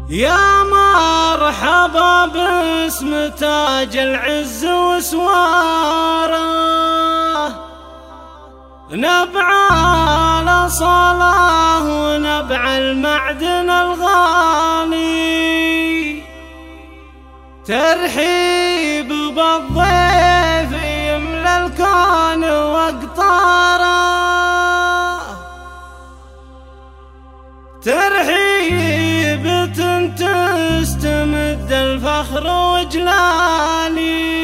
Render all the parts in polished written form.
يا مرحبا باسم تاج العز وسواره، نبع الأصالة ونبع المعدن الغالي، ترحيب بالضيف يملى الكون واقطاره، ترحيب تستمد الفخر وجلالي.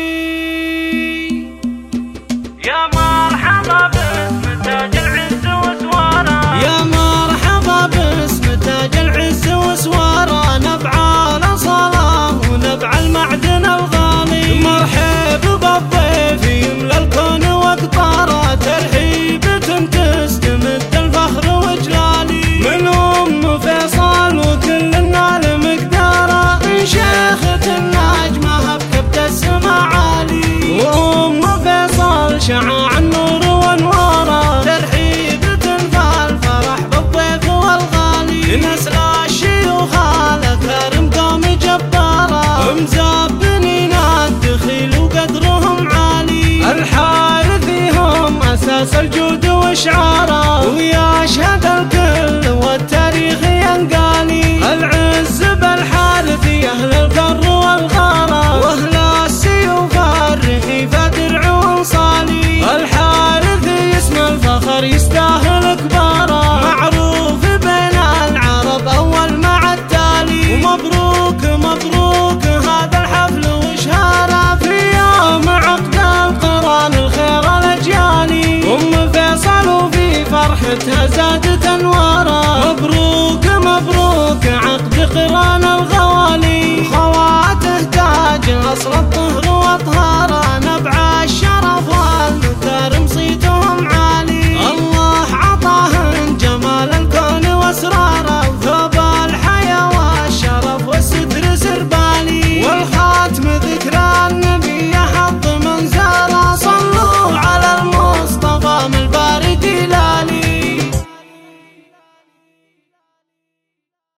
يا مرحبا باسم تاج العز وسواره، يا مرحبا باسم تاج العز وسواره، نبع الأصالة ونبع المعدن الغالي، مرحب بالضيف يملى الكون واقطاره، ترحيب تستمد الفخر وجلالي، من أم فيصل وكل النال مقداره، من شيخة النجمة بكبد السما عالي، وأم فيصل شعاع النور وانواره، ترحيب فالفرح بالضيف والغالي، نسل الشيوخ الأكارم قوم جباره، مزبنين الدخيل وقدرهم عالي، الحارثي هم أساس الجود وإشعاره، ويشهد الكل